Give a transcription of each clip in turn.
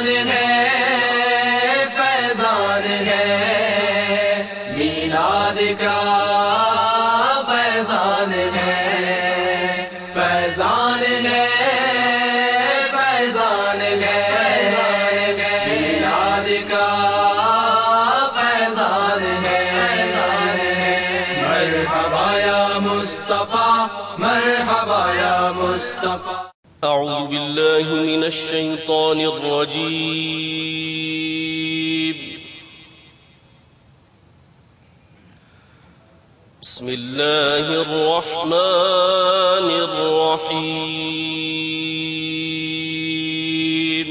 फैजान है, फैजान है, मीलाद का फैजान है, फैजान है, फैजान है, मीलाद का फैजान है। मरहबा या मुस्तफा, मरहबा या मुस्तफा। أعوذ بالله من الشيطان الرجيم. بسم الله الرحمن الرحيم.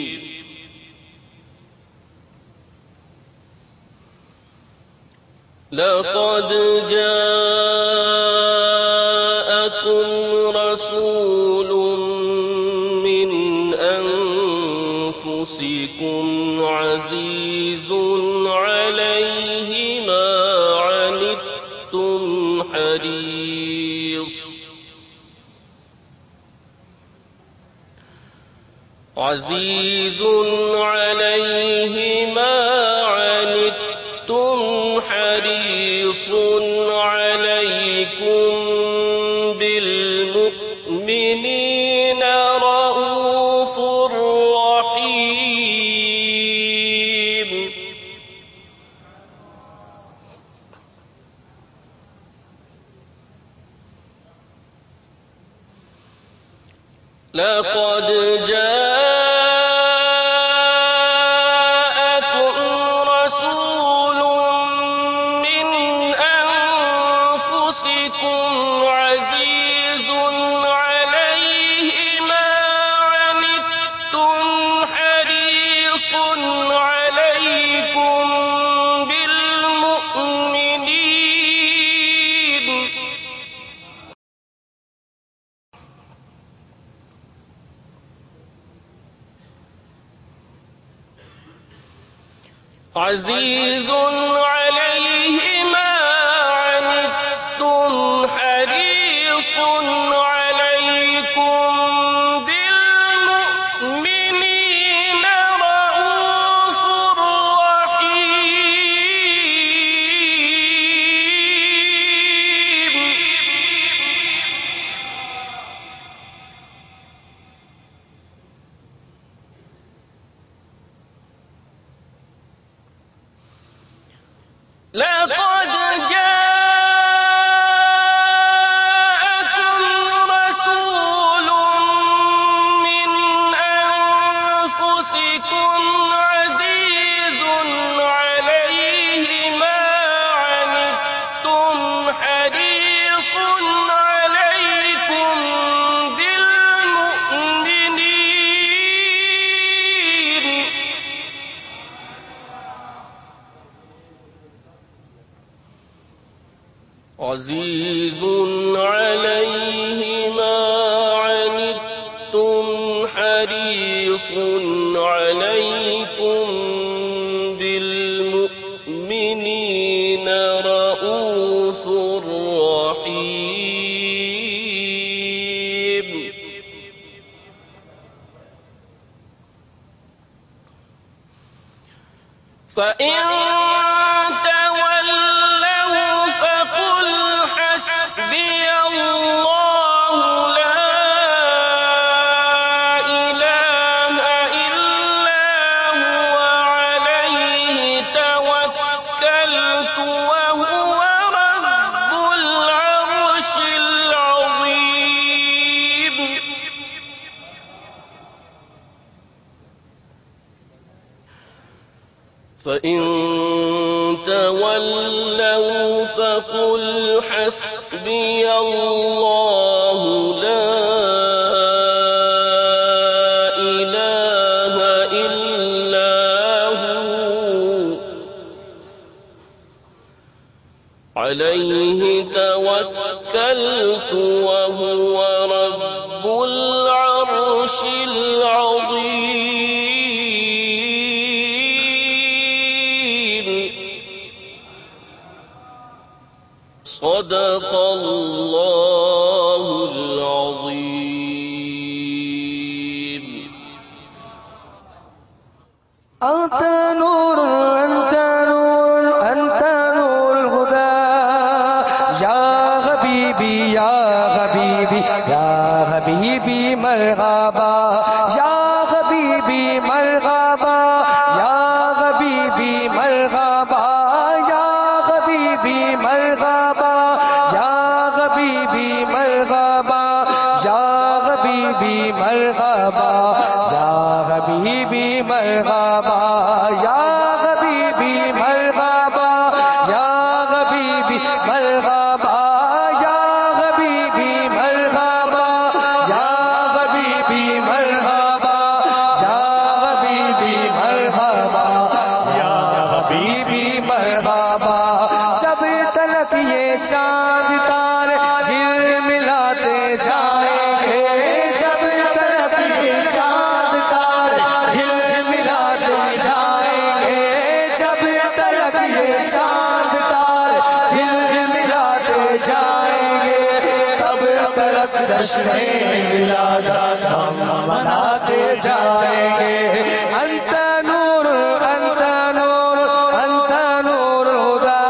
لقد جاءكم رسول أنفسكم عزيز عليه ما عنتم حريص عزيز عليه ما عنتم حريص عليكم بالمؤمنين رؤوف رحيم. لقد جاءكم رسول من أنفسكم عزيز عليه ما عنتم حريص عليكم بالمؤمنين عزيز عليه ما عنتم حريص عليكم بالمؤمنين رؤوف رحيم. لقد جاءكم رسول من أنفسكم عزيز عليه ما عنتم حريص عليكم بالمؤمنين عزيز عليه ما عنتم حريص عليكم بالمؤمنين رؤوف رحيم. فإن حسبي الله لا إله إلا هو عليه توكلت وهو رب العرش العظيم. فإن تولوا فقل حسبي الله لا إله إلا هو عليه توكلت وهو رب العرش العظيم. صدق الله العظيم. أنت نور أنت نور أنت نور الهدى يا حبيبي يا حبيبي يا حبيبي مرحبا يا حبيبي مرحبا يا حبيبي مرحبا يا حبيبي مرحبا يا حبيبي مرحبا يا حبيبي مرحبا يا حبيبي مرحبا يا حبيبي مرحبا يا حبيبي مرحبا يا حبيبي مرحبا يا حبيبي مرحبا يا حبيبي مرحبا يا حبيبي مرحبا جب تلک یہ چاند تارے جھلملاتے جائیں گے جب تلک یہ چاند تارے جھلملاتے جائیں گے جب تلک یہ چاند تارے جھلملاتے جائیں گے تب تلک جشن ولادت ہم مناتے جائیں گے انت نور انت نور انت نور الہدی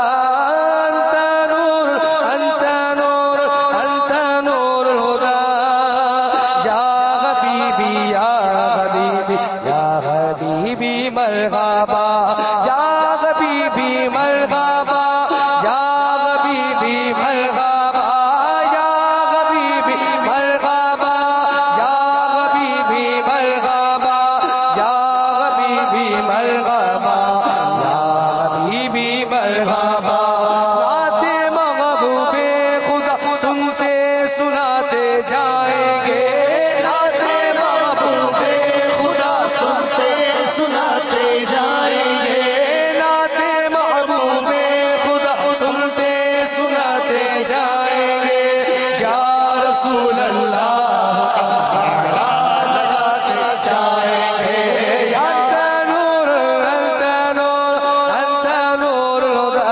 انت نور انت نور انت نور الہدی یا حبیبی یا حبیبی یا حبیبی مرحبا یا حبیبی مرحبا یا حبیبی مرحبا یا حبیبی مرحبا یا حبیبی مرحبا یا حبیبی مرحبا یا حبیبی مرحبا رات محبوب خدا تم سے سناتے جائیں گے رات محبوب خدا تم سے سناتے جائیں گے رات محبوب خدا تم سے سناتے جائیں گے یا رسول اللہ لگاتے جائیں گے انت نور انت نور انت نور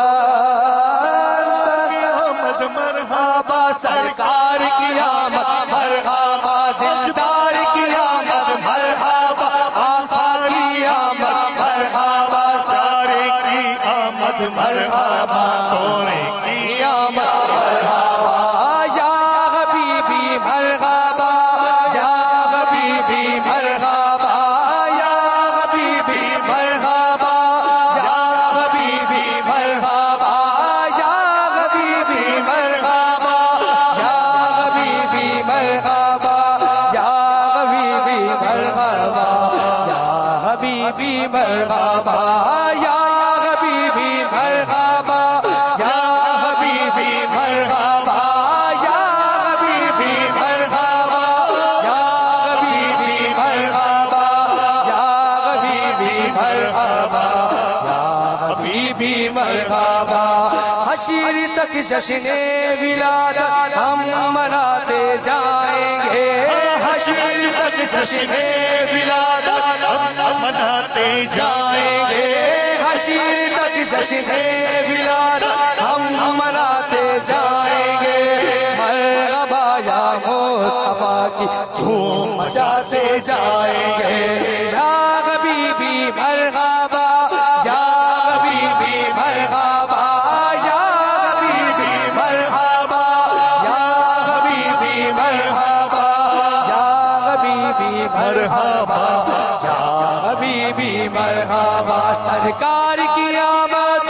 الہدی آمد مرحبا سرکار کی آمد مرحبا دلدار کی آمد مرحبا آقا کی آمد مرحبا سارے کی آمد مرحبا سونے کی آمد مرحبا یا حبیبی مرحبا یا حبیبی مرحبا یا حبیبی مرحبا یا حبیبی مرحبا یا حبیبی مرحبا یا حبیبی مرحبا یا حبیبی مرحبا یا حبیبی مرحبا یا حبیبی مرحبا یا حبیبی مرحبا یا حبیبی مرحبا یا حبیبی مرحبا یا حبیبی مرحبا یا حبیبی مرحبا حشر تک جشن ولادت ہم مناتے جائیں گے حشر تک جشن ولادت ہم مناتے جائیں گے حشر تک جشن ولادت ہم مناتے جائیں گے مرحبا یا مصطفیٰ کی دھوم مچاتے جائیں گے یا حبیبی مرحبا یا حبیبی مرحبا یا حبیبی مرحبا یا حبیبی مرحبا یا حبیبی مرحبا یا حبیبی مرحبا سرکار کی آمد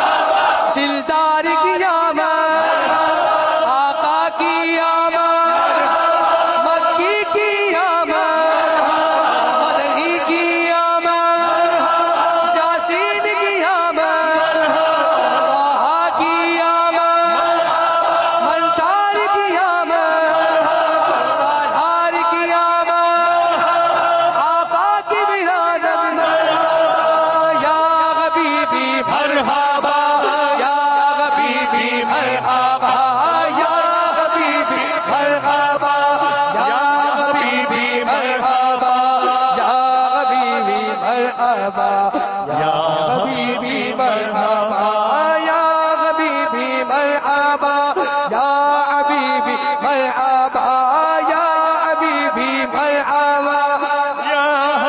دلدار کی آمد آقا کی آمد مکی کی آمد مدنی کی آمد یاسین کی آمد طہا کی آمد منتار کی آمد سازار کی آمد آقا کی ولادت یا حبیبی مرحبا یا حبیبی مرحبا یا حبیبی مرحبا یا حبیبی مرحبا یا حبیبی مرحبا یا حبیبی مرحبا یا حبیبی مرحبا یا حبیبی مرحبا یا حبیبی مرحبا یا حبیبی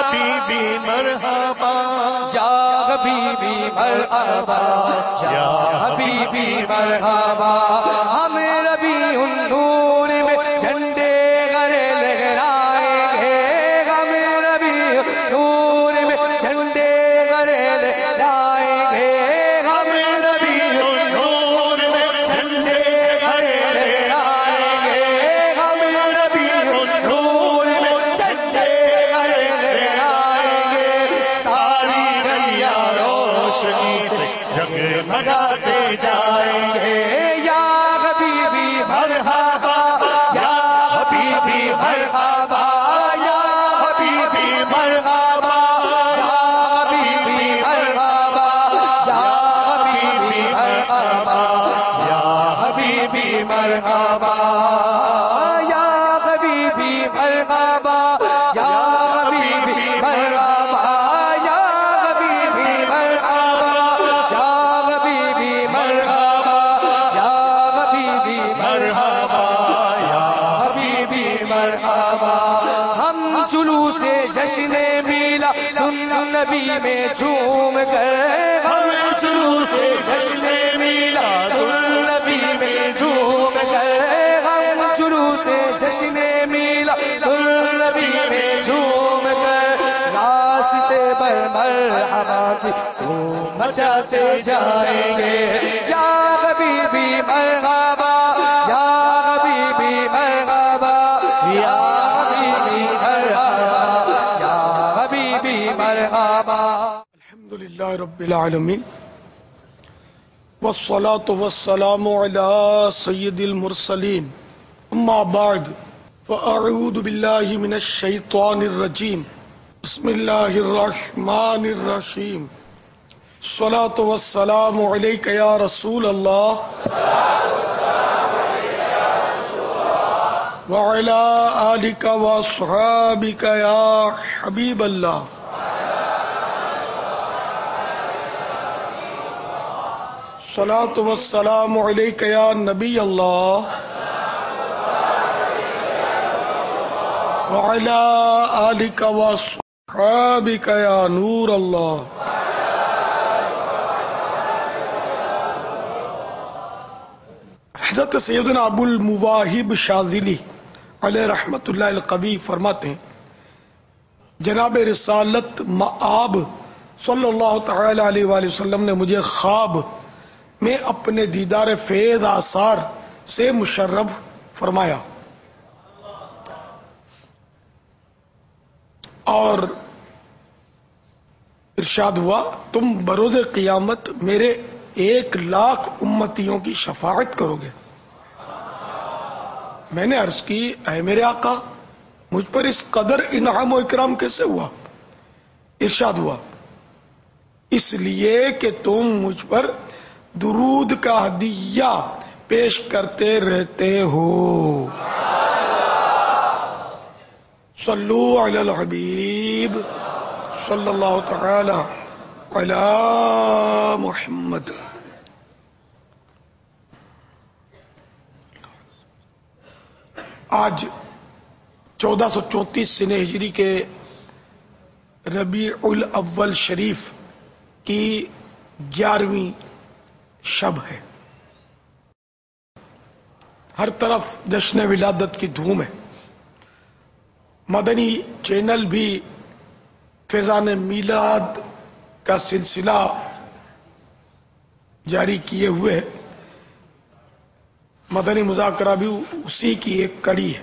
حبیبی مرحبا یا حبیبی مرحبا یا حبیبی مرحبا ہم ربیع النور میں جھنڈے گرے لہرائیں گے ہم ربیع النور میں جھنڈے گرے لہرائیں گے ہم ربیع النور میں جھنڈے گرے لہرائیں گے ہم ربیع النور میں جھنڈے گرے لہرائیں گے ساری گلیاں روشنی سے جگمگاتے جائیں گے یا حبیبی مرحبا یا حبیبی مرحبا یا حبیبی مرحبا یا حبیبی مرحبا یا حبیبی مرحبا یا حبیبی مرحبا یا حبیبی مرحبا یا حبیبی مرحبا یا حبیبی مرحبا یا حبیبی مرحبا یا حبیبی مرحبا یا حبیبی مرحبا ہم جلوس جشن میلا نبی میں جھوم گئے ہم جلوس جشن میلا نبی میں جھوم گئے ہم جلوس جشن میلا نبی میں جھوم گئے راستے پر مرحبا کی دھوم مچاتے جائیں گے یا حبیبی مرحبا یا حبیبی مرحبا یا حبیبی مرحبا یا حبیبی مرحبا الحمدللہ رب العالمین والصلاة والسلام على سید المرسلین اما بعد فاعوذ باللہ من الشیطان الرجیم بسم اللہ الرحمن الرحیم الصلاة والسلام علیک یا رسول اللہ وعلى آلك وأصحابك يا حبيب الله الصلاة والسلام عليك يا نبي الله وعلى آلك وأصحابك يا نور الله حضرت سیدنا ابو المواہب شاذلی علیہ رحمت اللہ القوی فرماتے ہیں جناب رسالت مآب صلی اللہ تعالی علیہ وآلہ وسلم نے مجھے خواب میں اپنے دیدار فیض آثار سے مشرف فرمایا اور ارشاد ہوا تم بروز قیامت میرے 1,00,000 امتیوں کی شفاعت کرو گے. میں نے عرض کی اے میرے آقا مجھ پر اس قدر انعام و اکرام کیسے ہوا؟ ارشاد ہوا اس لیے کہ تم مجھ پر درود کا ہدیہ پیش کرتے رہتے ہو. صلو علی الحبیب صلی اللہ تعالی علی محمد. آج 1434 سنہ ہجری کے ربیع الاول شریف کی 11ویں شب ہے. ہر طرف جشن ولادت کی دھوم ہے. مدنی چینل بھی فیضان میلاد کا سلسلہ جاری کیے ہوئے ہے. مدنی مذاکرہ بھی اسی کی ایک کڑی ہے.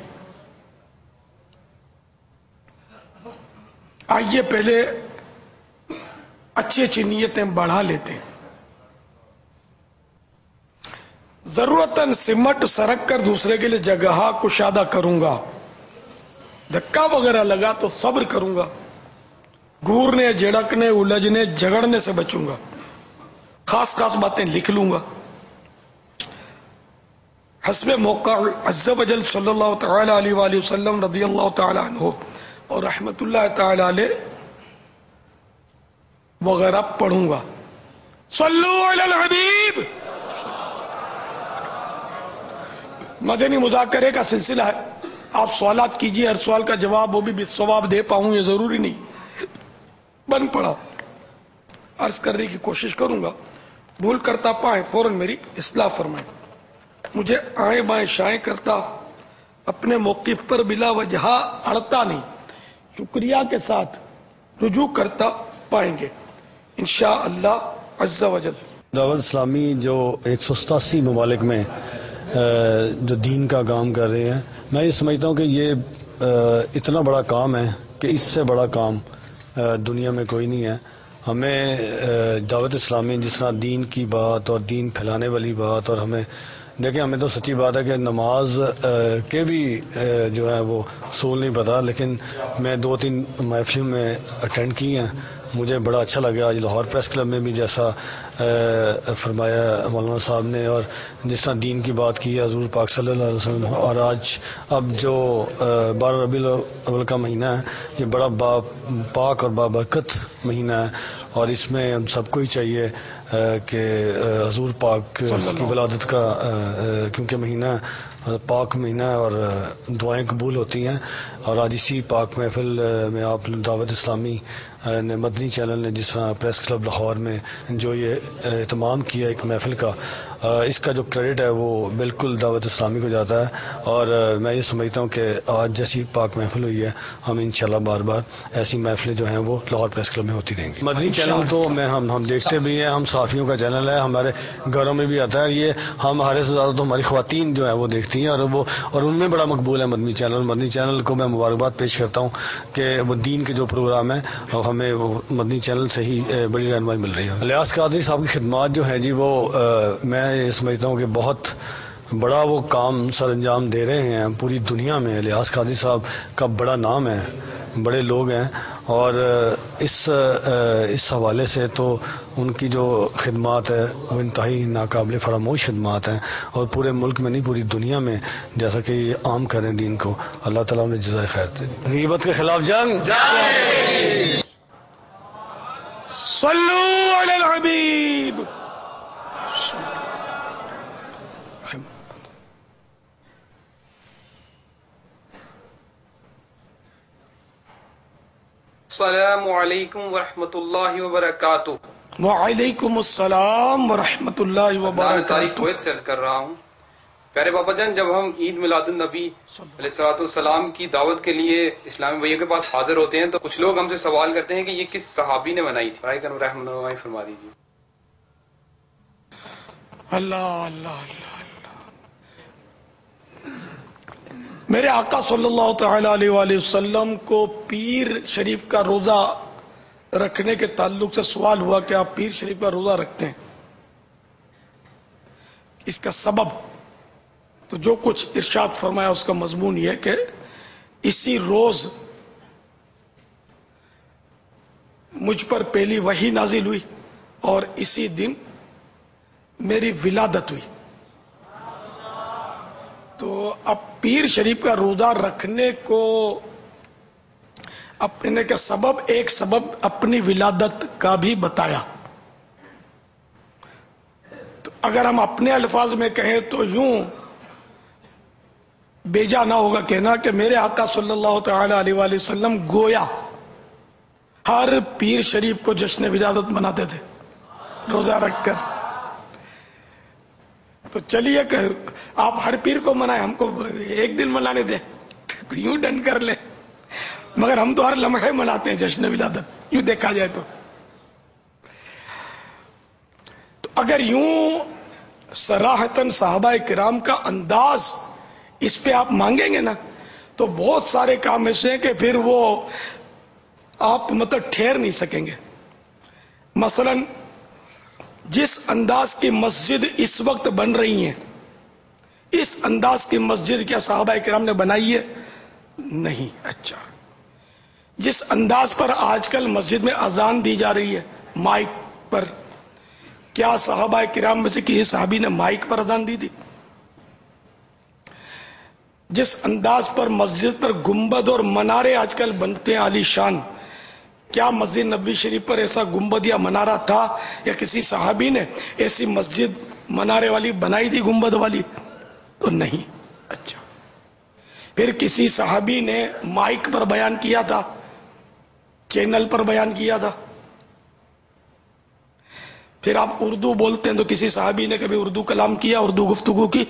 آئیے پہلے اچھی اچھی نیتیں بڑھا لیتے ہیں. ضرورتاً سمٹ سرک کر دوسرے کے لیے جگہ کشادہ کروں گا. دھکا وغیرہ لگا تو صبر کروں گا. گورنے جھڑکنے الجھنے جھگڑنے سے بچوں گا. خاص خاص باتیں لکھ لوں گا. حسب موقع عز و جل صلی اللہ تعالی علیہ وآلہ وسلم رضی اللہ تعالی عنہ اور رحمت اللہ تعالی علیہ وغیرہ پڑھوں گا. صلو علی الحبیب. مدنی مذاکرے کا سلسلہ ہے. آپ سوالات کیجیے. ہر سوال کا جواب وہ بھی بالصواب دے پاؤں یہ ضروری نہیں. غالباً پڑھا، عرض کرنے کی کوشش کروں گا، بھول کرتا پائیں فوراً میری اصلاح فرمائیں. مجھے آئیں بائیں شائیں کرتا اپنے موقف پر بلا وجہ اڑتا نہیں، شکریہ کے ساتھ رجوع کرتا پائیں گے انشاءاللہ عز و جل. دعوت اسلامی جو 187 ممالک میں جو دین کا کام کر رہے ہیں، میں یہ سمجھتا ہوں کہ یہ اتنا بڑا کام ہے کہ اس سے بڑا کام دنیا میں کوئی نہیں ہے. ہمیں دعوت اسلامی جس طرح دین کی بات اور دین پھیلانے والی بات، اور ہمیں دیکھیں، ہمیں تو سچی بات ہے کہ نماز کے بھی جو ہے وہ اصول نہیں پتہ، لیکن میں 2-3 محفلوں میں اٹینڈ کی ہیں، مجھے بڑا اچھا لگا. آج لاہور پریس کلب میں بھی جیسا فرمایا مولانا صاحب نے، اور جس طرح دین کی بات کی ہے حضور پاک صلی اللہ علیہ وسلم، اور آج اب جو 12 ربیع الاول کا مہینہ ہے، یہ بڑا پاک اور بابرکت مہینہ ہے، اور اس میں ہم سب کو ہی چاہیے کہ حضور پاک کی ولادت کا، کیونکہ مہینہ پاک مہینہ ہے اور دعائیں قبول ہوتی ہیں. اور آج اسی پاک محفل میں آپ دعوت اسلامی نے، مدنی چینل نے جس طرح پریس کلب لاہور میں جو یہ اہتمام کیا ایک محفل کا، اس کا جو کریڈٹ ہے وہ بالکل دعوت اسلامی کو جاتا ہے. اور میں یہ سمجھتا ہوں کہ آج جیسی پاک محفل ہوئی ہے، ہم انشاءاللہ بار بار ایسی محفلیں جو ہیں وہ لاہور پریس کلب میں ہوتی رہیں گی. مدنی چینل تو ہم دیکھتے بھی ہیں، ہم صحافیوں کا چینل ہے، ہمارے گھروں میں بھی آتا ہے. یہ ہمارے سے زیادہ تو ہماری خواتین جو ہیں وہ دیکھتی ہیں، اور ان میں بڑا مقبول ہے مدنی چینل. مدنی چینل کو میں مبارکباد پیش کرتا ہوں کہ وہ دین کے جو پروگرام ہیں ہمیں وہ مدنی چینل سے ہی بڑی رہنمائی مل رہی ہے. الیاس قادری صاحب کی خدمات جو ہیں جی، وہ میں یہ سمجھتا ہوں کہ بہت بڑا وہ کام سر انجام دے رہے ہیں پوری دنیا میں. الیاس قادری صاحب کا بڑا نام ہے، بڑے لوگ ہیں، اور اس حوالے سے تو ان کی جو خدمات ہے وہ انتہائی ناقابل فراموش خدمات ہیں، اور پورے ملک میں نہیں پوری دنیا میں جیسا کہ یہ عام کریں دین کو. اللہ تعالیٰ انہیں جزائے خیر دے. غیبت کے خلاف جنگ. صلو علی الحبیب. السلام علیکم ورحمۃ اللہ وبرکاتہ. وعلیکم السلام ورحمۃ اللہ وبرکاتہ. کویت سے عرض کر رہا ہوں. پیارے بابا جان، جب ہم عید میلاد النبی علیہ الصلوۃ والسلام کی دعوت کے لیے اسلامی بھائیوں کے پاس حاضر ہوتے ہیں تو کچھ لوگ ہم سے سوال کرتے ہیں کہ یہ کس صحابی نے منائی تھی؟ برائے کرم رحمۃ فرما دیجیے. اللہ اللہ اللہ اللہ. میرے آقا صلی اللہ تعالی علیہ وآلہ وسلم کو پیر شریف کا روزہ رکھنے کے تعلق سے سوال ہوا کہ آپ پیر شریف کا روزہ رکھتے ہیں، اس کا سبب؟ تو جو کچھ ارشاد فرمایا اس کا مضمون یہ کہ اسی روز مجھ پر پہلی وحی نازل ہوئی اور اسی دن میری ولادت ہوئی. تو اب پیر شریف کا روزہ رکھنے کو اپنے کا سبب، ایک سبب اپنی ولادت کا بھی بتایا. تو اگر ہم اپنے الفاظ میں کہیں تو یوں بیجا نہ ہوگا کہنا کہ میرے آقا صلی اللہ تعالی علیہ وآلہ وسلم گویا ہر پیر شریف کو جشن ولادت مناتے تھے روزہ رکھ کر. تو چلیے کہ آپ ہر پیر کو منائیں، ہم کو ایک دن منانے دیں، یوں ڈن کر لیں، مگر ہم تو ہر لمحے مناتے ہیں جشن ولادت یوں دیکھا جائے تو. اگر یوں صراحتاً صحابہ کرام کا انداز اس پہ آپ مانگیں گے نا تو بہت سارے کام ایسے ہیں کہ پھر وہ آپ مطلب ٹھہر نہیں سکیں گے. مثلا جس انداز کی مسجد اس وقت بن رہی ہیں، اس انداز کی مسجد کیا صحابہ کرام نے بنائی ہے؟ نہیں. اچھا، جس انداز پر آج کل مسجد میں اذان دی جا رہی ہے مائک پر، کیا صحابہ کرام میں سے کسی صحابی نے مائک پر اذان دی تھی؟ جس انداز پر مسجد پر گنبد اور منارے آج کل بنتے ہیں عالی شان، کیا مسجد نبوی شریف پر ایسا گنبد یا منارہ تھا یا کسی صحابی نے ایسی مسجد منارے والی بنائی تھی گنبد والی؟ تو نہیں. اچھا، پھر کسی صحابی نے مائک پر بیان کیا تھا، چینل پر بیان کیا تھا؟ پھر آپ اردو بولتے ہیں تو کسی صحابی نے کبھی اردو کلام کیا، اردو گفتگو کی؟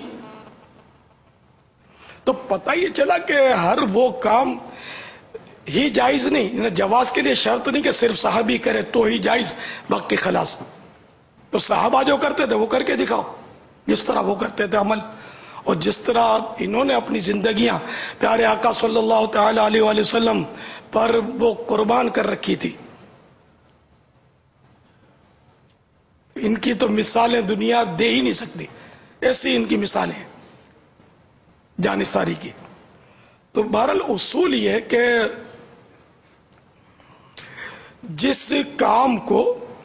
تو پتہ یہ چلا کہ ہر وہ کام ہی جائز نہیں، جواز کے لیے شرط نہیں کہ صرف صحابی کرے تو ہی جائز، باقی خلاص. تو صحابہ جو کرتے تھے وہ کر کے دکھاؤ، جس طرح وہ کرتے تھے عمل، اور جس طرح انہوں نے اپنی زندگیاں پیارے آقا صلی اللہ تعالی علیہ وآلہ وسلم پر وہ قربان کر رکھی تھی. ان کی تو مثالیں دنیا دے ہی نہیں سکتی، ایسی ان کی مثالیں ہیں جانثاری کی. تو بہرحال اصول یہ کہ جس کام کو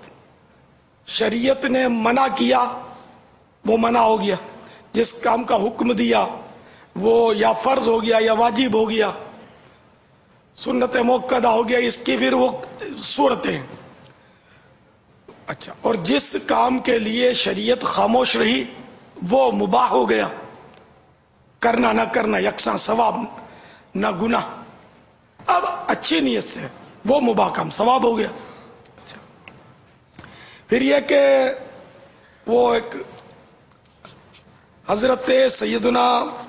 شریعت نے منع کیا وہ منع ہو گیا، جس کام کا حکم دیا وہ یا فرض ہو گیا یا واجب ہو گیا، سنت موقدہ ہو گیا، اس کی پھر وہ صورتیں. اچھا، اور جس کام کے لیے شریعت خاموش رہی وہ مباح ہو گیا، کرنا نہ کرنا یکساں، ثواب نہ گناہ. اب اچھی نیت سے وہ مباح کام ثواب ہو گیا. اچھا، پھر یہ کہ وہ ایک حضرت سیدنا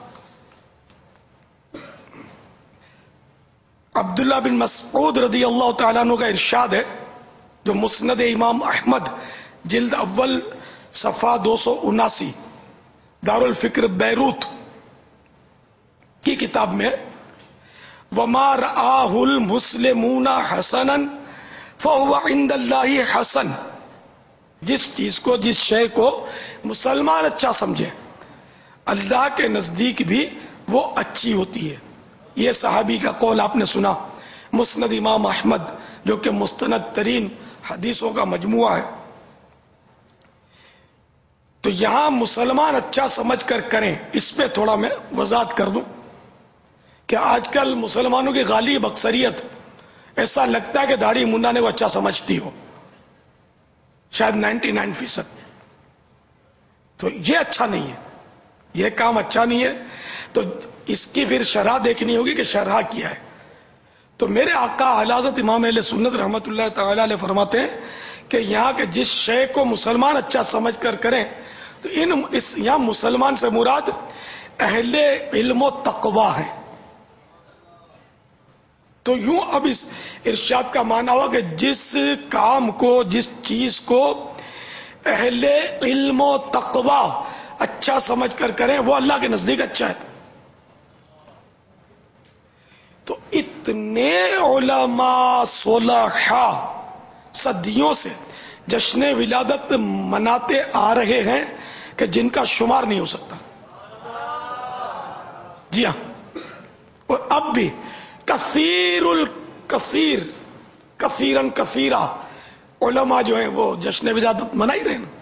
عبداللہ بن مسعود رضی اللہ تعالیٰ عنہ کا ارشاد ہے، جو مسند امام احمد جلد اول صفحہ 279 دار الفکر بیروت کی کتاب میں، وما رآہ المسلمون حسنا فهو عند اللہ حسن. جس چیز کو، جس شے کو مسلمان اچھا سمجھے، اللہ کے نزدیک بھی وہ اچھی ہوتی ہے. یہ صحابی کا قول آپ نے سنا، مسند امام احمد جو کہ مستند ترین حدیثوں کا مجموعہ ہے. تو یہاں مسلمان اچھا سمجھ کر کریں، اس پہ تھوڑا میں وضاحت کر دوں کہ آج کل مسلمانوں کی غالب اکثریت ایسا لگتا ہے کہ داڑھی منڈا نے وہ اچھا سمجھتی ہو، شاید 99%. تو یہ اچھا نہیں ہے، یہ کام اچھا نہیں ہے. تو اس کی پھر شرح دیکھنی ہوگی کہ شرح کیا ہے. تو میرے آقا اعلی حضرت امام اہل سنت رحمۃ اللہ تعالی علیہ فرماتے ہیں کہ یہاں کے جس شے کو مسلمان اچھا سمجھ کر کریں، تو یہاں مسلمان سے مراد اہل علم و تقوی ہے. تو یوں اب اس ارشاد کا معنی ہوا کہ جس کام کو، جس چیز کو اہل علم و تقوی اچھا سمجھ کر کریں وہ اللہ کے نزدیک اچھا ہے. تو اتنے علماء صلحاء صدیوں سے جشن ولادت مناتے آ رہے ہیں کہ جن کا شمار نہیں ہو سکتا. جی ہاں، اور اب بھی کثیرن کثیرہ علماء جو ہیں وہ جشن ولادت منا ہی رہے ہیں.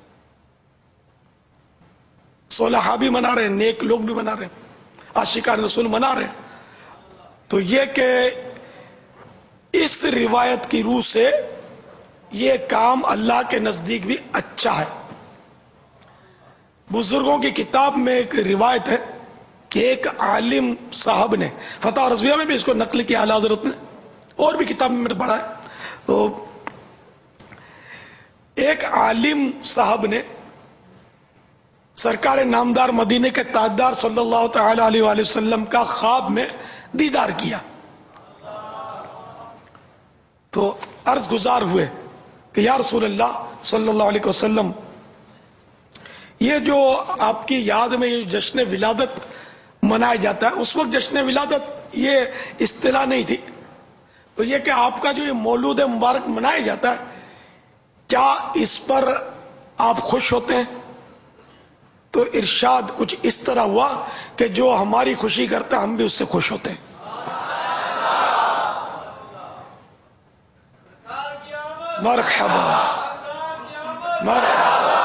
صلحاء بھی منا رہے ہیں، نیک لوگ بھی منا رہے ہیں، عاشقان رسول منا رہے ہیں. تو یہ کہ اس روایت کی روح سے یہ کام اللہ کے نزدیک بھی اچھا ہے. بزرگوں کی کتاب میں ایک روایت ہے کہ ایک عالم صاحب نے، فتح رضویہ میں بھی اس کو نقل کیا اعلی حضرت نے، اور بھی کتاب میں نے پڑھا ہے. تو ایک عالم صاحب نے سرکار نامدار مدینے کے تاجدار صلی اللہ تعالی علیہ وآلہ وسلم کا خواب میں دیدار کیا. تو عرض گزار ہوئے کہ یا رسول اللہ صلی اللہ علیہ وسلم، یہ جو آپ کی یاد میں یہ جشن ولادت منایا جاتا ہے، اس وقت جشن ولادت یہ اصطلاح نہیں تھی. تو یہ کہ آپ کا جو یہ مولود مبارک منایا جاتا ہے، کیا اس پر آپ خوش ہوتے ہیں؟ تو ارشاد کچھ اس طرح ہوا کہ جو ہماری خوشی کرتا ہے ہم بھی اس سے خوش ہوتے ہیں. مرحبا مرحبا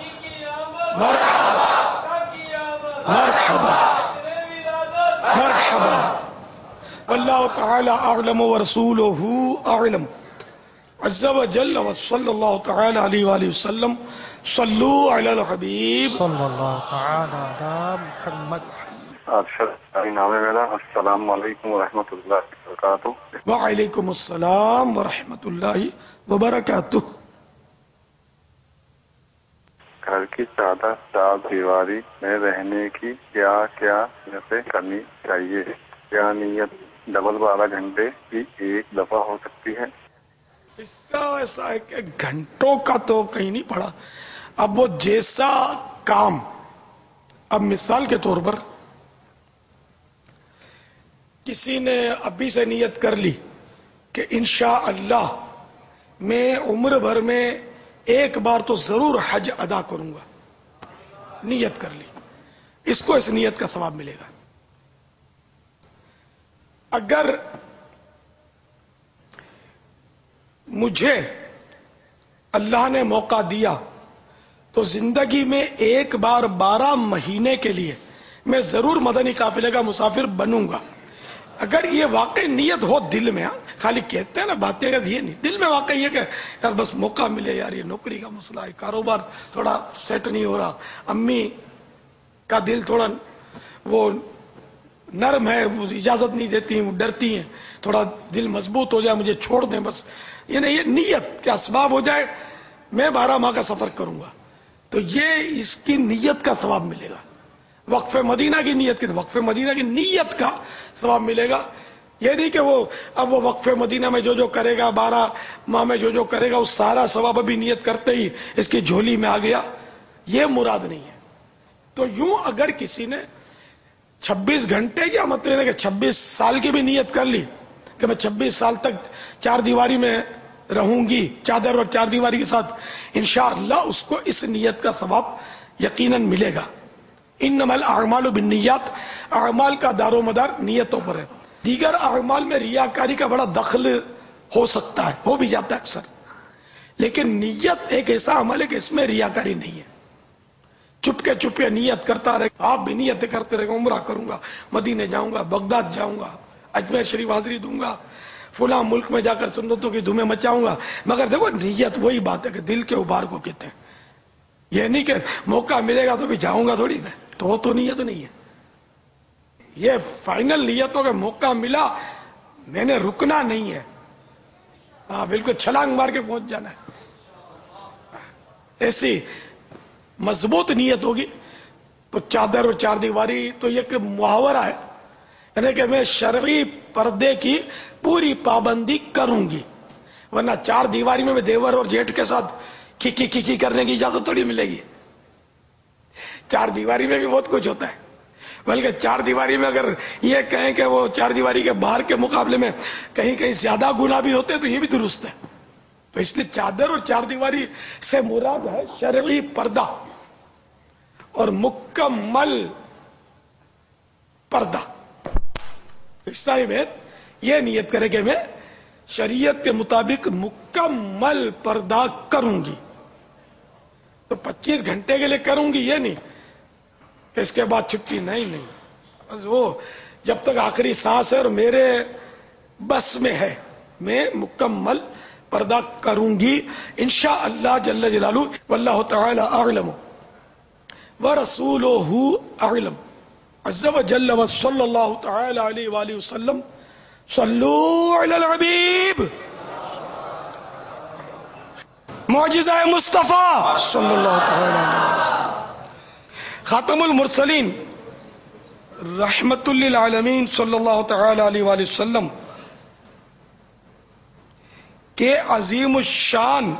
مرحبا مرحبا مرحبا. واللہ تعالی اعلم ورسولہ اعلم عز وجل وصلی اللہ تعالی علیہ وآلہ وسلم. صلو علی الحبیب صلی اللہ تعالی علی محمد. نام ہے میرا. السلام علیکم ورحمۃ اللہ وبرکاتہ. وعلیکم السلام ورحمۃ اللہ وبرکاتہ. گھر کی چار دیواری میں رہنے کی کیا کیا نیتیں کرنی چاہیے؟ کیا نیت ڈبل 12 گھنٹے کی ایک دفعہ ہو سکتی ہے؟ اس کا ایسا ہے کہ گھنٹوں کا تو کہیں نہیں پڑا. اب وہ جیسا کام، اب مثال کے طور پر کسی نے ابھی سے نیت کر لی کہ انشاءاللہ میں عمر بھر میں ایک بار تو ضرور حج ادا کروں گا، نیت کر لی، اس کو اس نیت کا ثواب ملے گا. اگر مجھے اللہ نے موقع دیا تو زندگی میں ایک بار 12 مہینے کے لیے میں ضرور مدنی قافلے کا مسافر بنوں گا. اگر یہ واقعی نیت ہو دل میں، خالی کہتے ہیں نا باتیں، اگر یہ نہیں دل میں واقعی یہ کہ یار بس موقع ملے، یار یہ نوکری کا مسئلہ ہے، کاروبار تھوڑا سیٹ نہیں ہو رہا، امی کا دل تھوڑا وہ نرم ہے، وہ اجازت نہیں دیتی، وہ ڈرتی ہیں، تھوڑا دل مضبوط ہو جائے مجھے چھوڑ دیں بس، یہ نہیں، یہ نیت کے اسباب ہو جائے میں 12 ماہ کا سفر کروں گا، تو یہ اس کی نیت کا ثواب ملے گا. وقف مدینہ کی نیت کے، وقف مدینہ کی نیت کا ثواب ملے گا. یہ نہیں کہ وہ اب وہ وقف مدینہ میں جو کرے گا، 12 ماہ میں جو کرے گا، وہ سارا ثواب ابھی نیت کرتے ہی اس کی جھولی میں آ گیا، یہ مراد نہیں ہے. تو یوں اگر کسی نے 26 گھنٹے کیا مطلب ہے کہ 26 سال کی بھی نیت کر لی کہ میں 26 سال تک 4 دیواری میں رہوں گی، چادر اور 4 دیواری کے ساتھ، انشاءاللہ اس کو اس نیت کا ثواب یقیناً ملے گا. انما الاعمال بالنیات، اعمال کا دار و مدار نیتوں پر ہے. دیگر اعمال میں ریاکاری کا بڑا دخل ہو سکتا ہے، ہو بھی جاتا ہے اکثر، لیکن نیت ایک ایسا عمل ہے کہ اس میں ریاکاری نہیں ہے. چپکے چپکے نیت کرتا رہے، آپ بھی نیت کرتے رہے، عمرہ کروں گا، مدینے جاؤں گا، بغداد جاؤں گا، اجمیر شریف حاضری دوں گا، فلاں ملک میں جا کر سنتوں کی دھومیں مچاؤں گا. مگر دیکھو نیت وہی بات ہے کہ دل کے ابار کو کہتے ہیں. یہ نہیں کہ موقع ملے گا تو بھی جاؤں گا تھوڑی میں، تو وہ تو نیت نہیں ہے. یہ فائنل نیت ہو کہ موقع ملا میں نے رکنا نہیں ہے، ہاں بالکل چھلانگ مار کے پہنچ جانا ہے. ایسی مضبوط نیت ہوگی تو چادر اور 4 دیواری تو یہ کہ محاورہ ہے، یعنی کہ میں شرعی پردے کی پوری پابندی کروں گی، ورنہ 4 دیواری میں دیور اور جیٹھ کے ساتھ کھی کرنے کی اجازت تھوڑی ملے گی. 4 دیواری میں بھی بہت کچھ ہوتا ہے، بلکہ 4 دیواری میں اگر یہ کہیں کہ وہ 4 دیواری کے باہر کے مقابلے میں کہیں کہیں زیادہ گناہ بھی ہوتے ہیں تو یہ بھی درست ہے. تو اس لیے چادر اور 4 دیواری سے مراد ہے شرعی پردہ اور مکمل پردہ. اس طرح میں یہ نیت کرے کہ میں شریعت کے مطابق مکمل پردہ کروں گی، تو 25 گھنٹے کے لیے کروں گی، یہ نہیں کہ اس کے بعد چھٹی، نہیں، بس وہ جب تک آخری سانس ہے اور میرے بس میں ہے میں مکمل پردہ کروں گی انشاءاللہ جل جلالہ. واللہ تعالی اعلم ورسولہ اعلم عز وجل وصلی اللہ تعالی علیہ وآلہ وسلم. صلو علی الحبیب. معجزہ مصطفیٰ صلی اللہ تعالی علیہ وسلم. خاتم المرسلین رحمت للعالمین صلی اللہ تعالی علیہ وآلہ وسلم کے عظیم الشان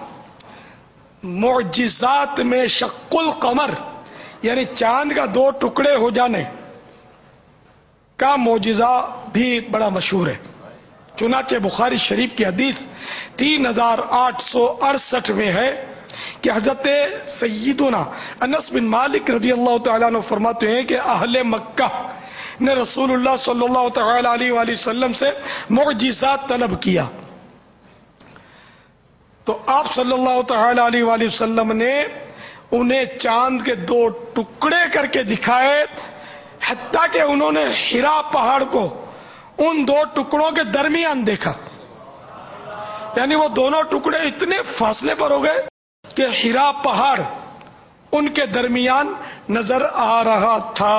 معجزات میں شق القمر یعنی چاند کا 2 ٹکڑے ہو جانے کا معجزہ بھی بڑا مشہور ہے. چنانچہ بخاری شریف کی حدیث 3868 میں ہے کہ حضرت سیدنا انس بن مالک رضی اللہ تعالیٰ عنہ فرماتے ہیں کہ اہل مکہ نے رسول اللہ صلی اللہ تعالی علیہ وآلہ وسلم سے معجزات طلب کیا تو آپ صلی اللہ تعالی علیہ وآلہ وسلم نے انہیں چاند کے 2 ٹکڑے کر کے دکھائے، حتیٰ کہ انہوں نے ہرا پہاڑ کو ان 2 ٹکڑوں کے درمیان دیکھا. یعنی وہ دونوں ٹکڑے اتنے فاصلے پر ہو گئے کہ ہرا پہاڑ ان کے درمیان نظر آ رہا تھا.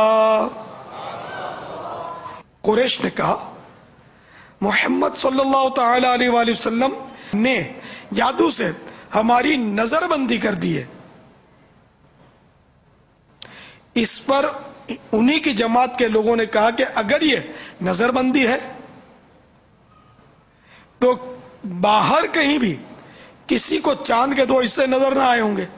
قریش نے کہا محمد صلی اللہ تعالی علیہ وآلہ وسلم نے جادو سے ہماری نظر بندی کر دی ہے، اس پر انہی کی جماعت کے لوگوں نے کہا کہ اگر یہ نظر بندی ہے تو باہر کہیں بھی کسی کو چاند کے 2 حصے نظر نہ آئے ہوں گے.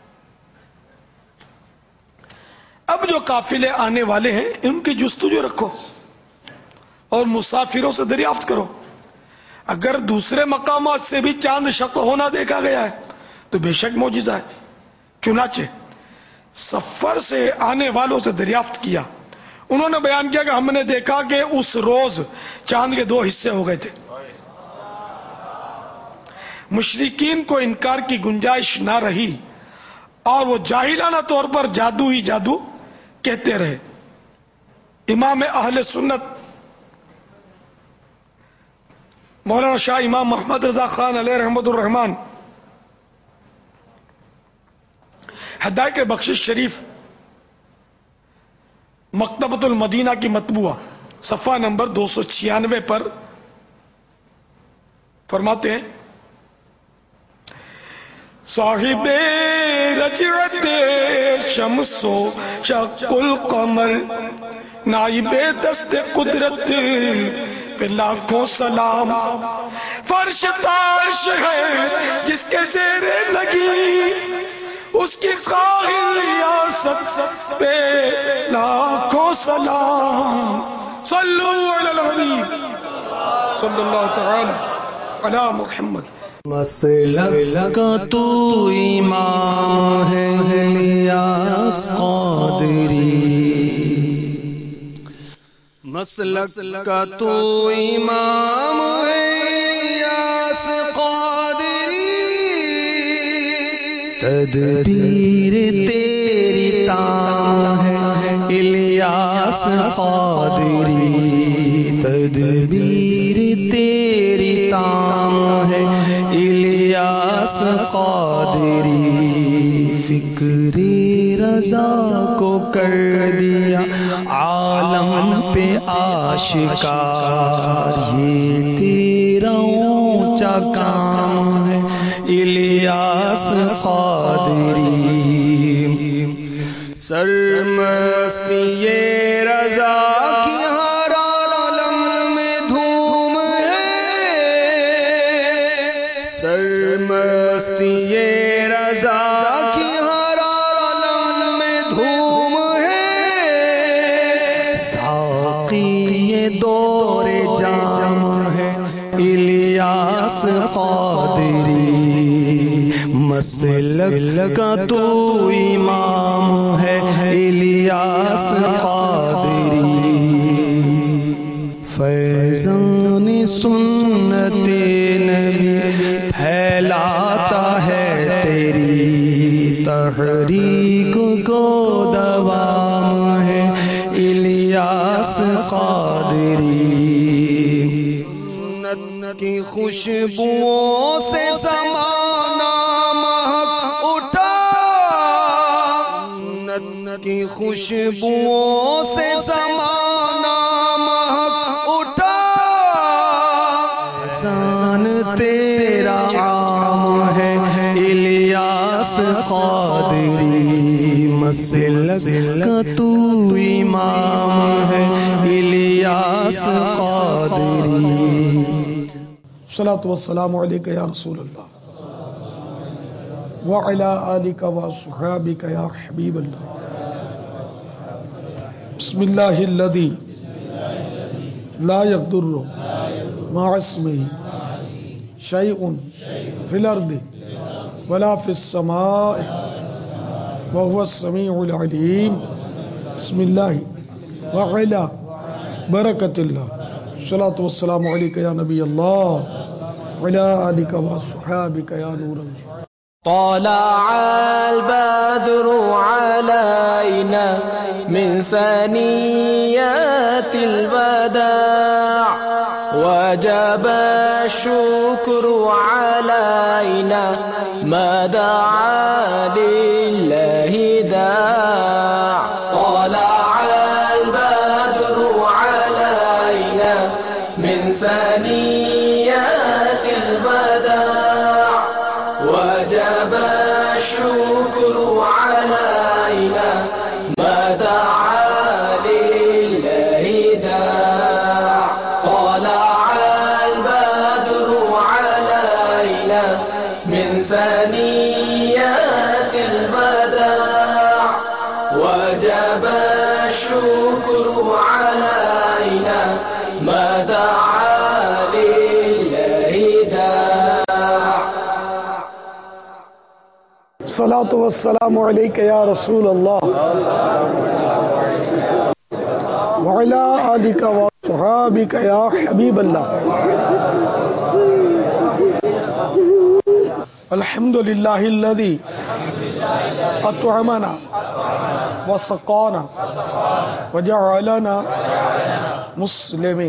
اب جو قافلے آنے والے ہیں ان کی جستجو رکھو اور مسافروں سے دریافت کرو. اگر دوسرے مقامات سے بھی چاند شق ہونا دیکھا گیا ہے تو بے شک معجزہ ہے. چنانچہ سفر سے آنے والوں سے دریافت کیا. انہوں نے بیان کیا کہ ہم نے دیکھا کہ اس روز چاند کے 2 حصے ہو گئے تھے. مشرکین کو انکار کی گنجائش نہ رہی اور وہ جاہلانہ طور پر جادو ہی جادو کہتے رہے. امام اہل سنت مولانا شاہ امام محمد رضا خان علیہ رحمت الرحمان ہدایت بخشش شریف مکتبۃ المدینہ کی مطبوعہ صفحہ نمبر 296 پر فرماتے ہیں صاحب رجعت شمس و شق القمر نائب دست قدرت پہ لاکھوں سلام. فرش تاش ہے جس کے زیر لگی اس کی قاہر ریاست پہ لاکھوں سلام. صلو علی الحبیب صلی اللہ تعالی علی محمد. مسلک کا تو امام ہے الیاس قادری. مسلک کا تو امام ہے الیاس قادری. تدبیر تیری تام ہے الیاس قادری. تدبیر تیری تام ہے الیاس قادری. فکر رضا کو کر دیا عالم پہ آشکار. یہ تیرا اونچا کام ہے الیاس قادری. سرمستی یہ رضا کی ہر عالم میں دھوم ہے. سرمستی یہ رضا کی ہر عالم میں دھوم ہے. ساقی یہ دور جام ہے الیاس قادری. مسلک کا تو امام ہے الیاس قادری. فیضان سنت نبی پھیلاتا ہے تیری تحریک کو دوام ہے الیاس قادری. جنت کی خوشبوؤں سے زمانہ مہک اٹھا. جنت کی خوشبوؤں سے زمانہ مہک اٹھا. احسان تیرا عام ہے الیاس قادری. مسلک کا تو امام ہے الیاس قادری. الصلاۃ والسلام علیک یا رسول اللہ وعلی آلک وصحابک یا حبیب اللہ. بسم اللہ الذی لا یضر مع اسمہ شیء فی الارض ولا فی السماء وهو السمیع العلیم. بسم اللہ وعلی برکت اللہ. الصلاۃ والسلام علیک یا نبی اللہ وعلی آلک وصحابک یا نور اللہ. طلع البدر علينا من ثنيات الوداع وجب الشكر علينا ما دعا لله داع. طلع البدر علينا من ثنيات الوداع وجب الشكر علينا ما الصلاۃ والسلام علیک یا رسول اللہ وعلی آلک وصحابک یا حبیب اللہ. الحمد للہ الذی اطعمنا وسقانا وجعلنا مسلمین.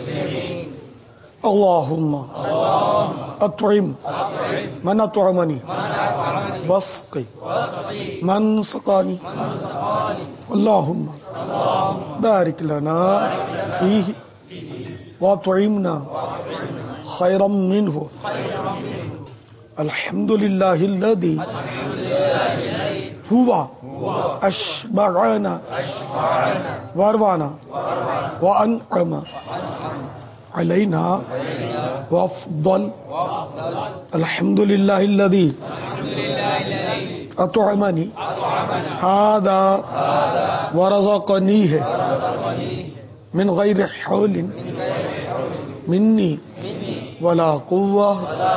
اللہم اطعم من اطعمنی واسقی من سقانی. اللہم بارک لنا فیہ واطعمنا خیرا منہ. الحمد للہ الذی ہوا اشبعنا واروانا وانعم علینا وافضل. الحمد للہ الذی اطعمنی ھذا ورزقنیہ من غیر حول منی ولا قوة.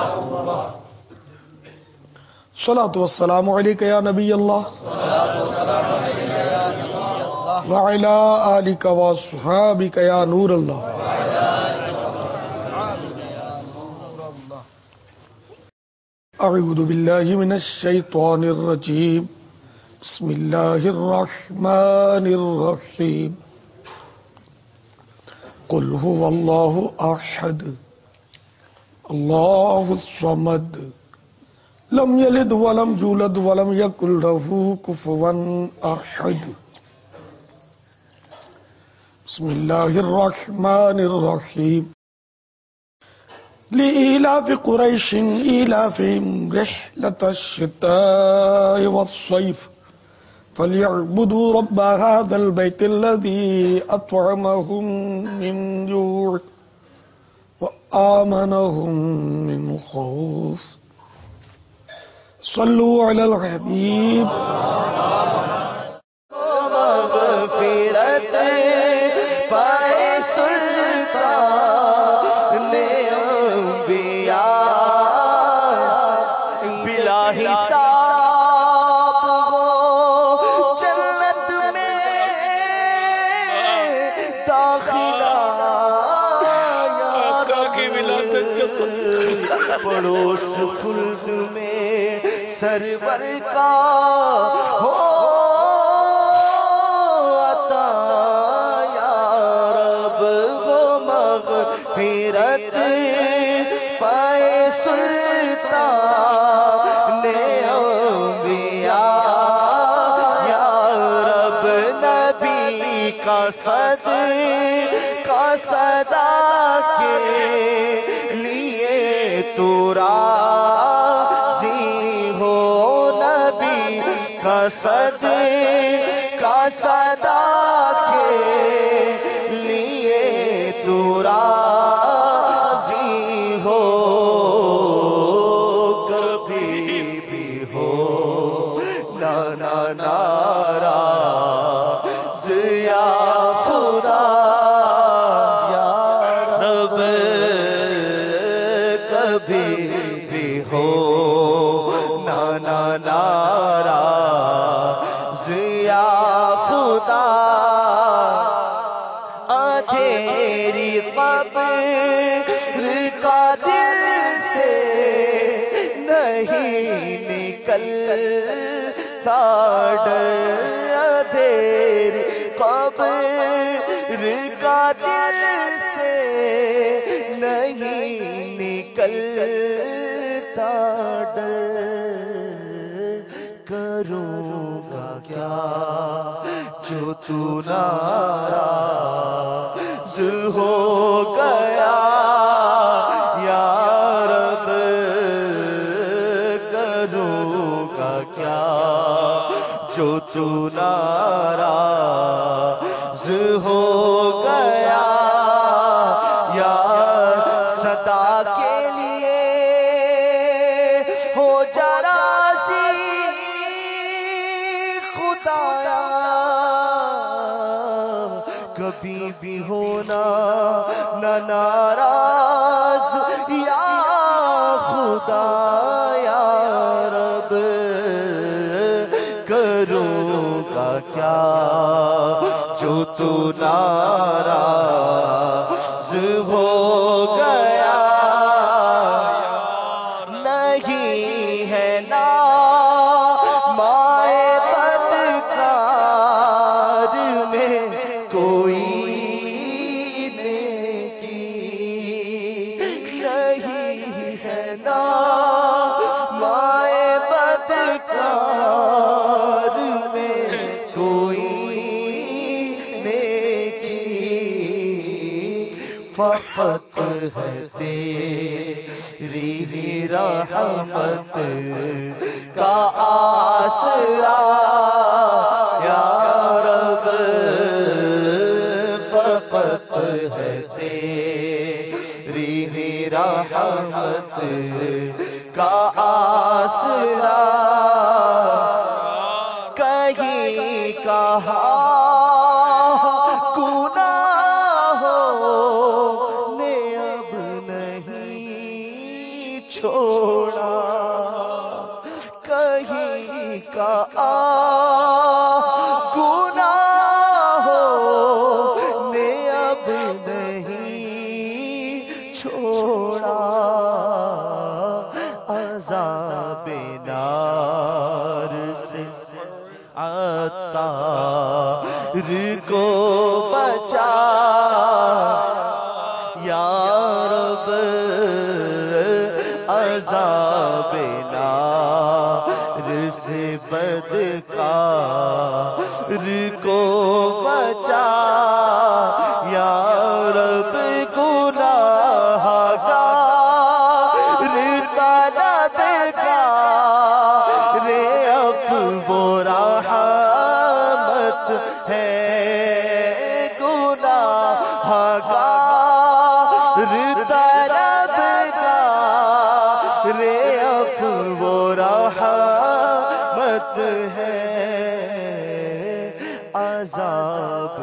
صلاۃ والسلام علیک یا نبی اللہ وعلی آلک وصحابک یا نور اللہ. اعوذ باللہ من الشیطان الرجیم. بسم اللہ الرحمن الرحیم. قل هو اللہ احد اللہ الصمد لم یلد ولم یولد ولم یکن له کفوا احد. بسم اللہ الرحمن الرحیم. لإيلاف قريش إيلافهم رحلة الشتاء والصيف فليعبدوا رب هذا البيت الذي أطعمهم من جوع وآمنهم من خوف. صلوا على الحبيب. پڑوس خلد میں سرور کا ہو عطا یا رب. وہ مغفرت پائے سلطان انبیاء یا رب. نبی کا صدا کے لیے تو راضی ہو. نبی کا صدا کے لیے تو راضی ہو. کبھی بھی ہو ناراض یا خدا یا رب. کبھی بھی ہو ناراض یا خدا. اندھیری قبر کا دل سے نہیں نکلتا ڈر. اندھیری قبر کا دل سے نہیں نکلتا ڈر. کروں گا کیا جو تو ناراض ہو گیا یا رب. کروں گا کیا جو تو ناراض ہو گیا یا. صدا کے لیے ہو جا راضی خدایا. کبھی بھی ہونا نہ ناراض یا خدا یا رب. تو ناراض ہو گیا نہیں ہے نا مائے بدکار میں کوئی نیکی نہیں ہے نا مائے بدکار میں کوئی فقط ہے تیری رحمت کا آسرا یا رب فقط ہے تیری رحمت کا آسرا کہیں کہاں چھوڑا کہیں کا گناہوں نے اب نہیں چھوڑا عذاب نار سے عطار کو بچا یا رب عذاب نار سے بدکار کو بچا یا رب گناہگار طلبگار عفو رحمت ہے گناہگار وہ رحمت ہے عذاب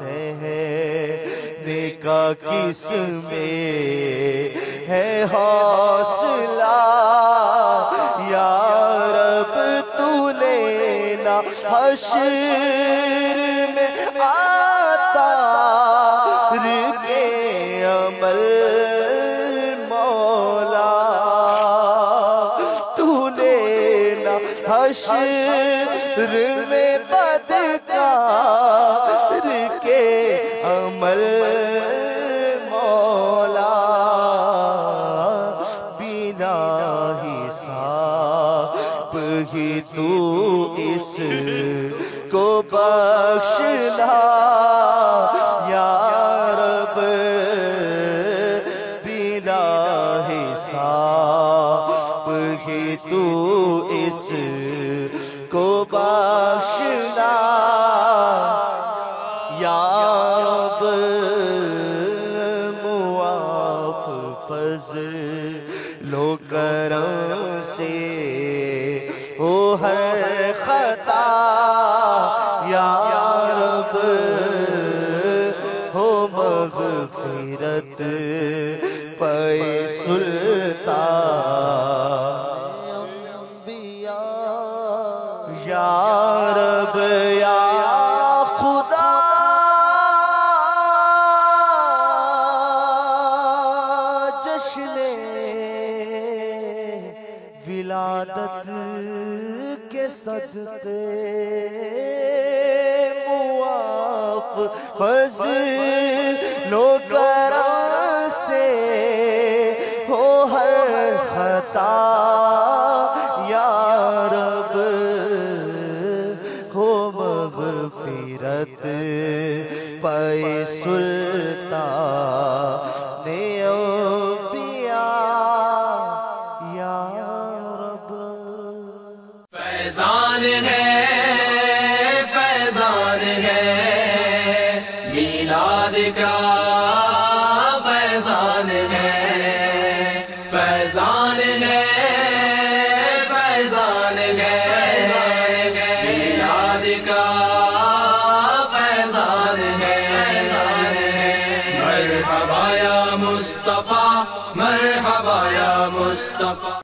سہنے کا کس میں ہے حوصلہ یا رب تو لینا حشر میں آتا کے عمل حشر میں بدکار کے عمل مولا بنا حساب ہی تو اس کو بخشنا یا رب بنا حساب ہی تو اس کو بخشنا یا رب معاف فضل و کرم سے ہو ہر خطا یا رب ہو مغفرت پہ سلطان یا رب یا خدا جشن ولادت کے صدقے معاف فضل و کرم سے ہو ہر خطا یا رب ہو مغفرت پہ سلطان انبیاء یا رب فیضان ہے میلاد کا فیضان ہے فیضان ہے میلاد کا فیضان ہے مرحبا یا مصطفیٰ مرحبا یا مصطفیٰ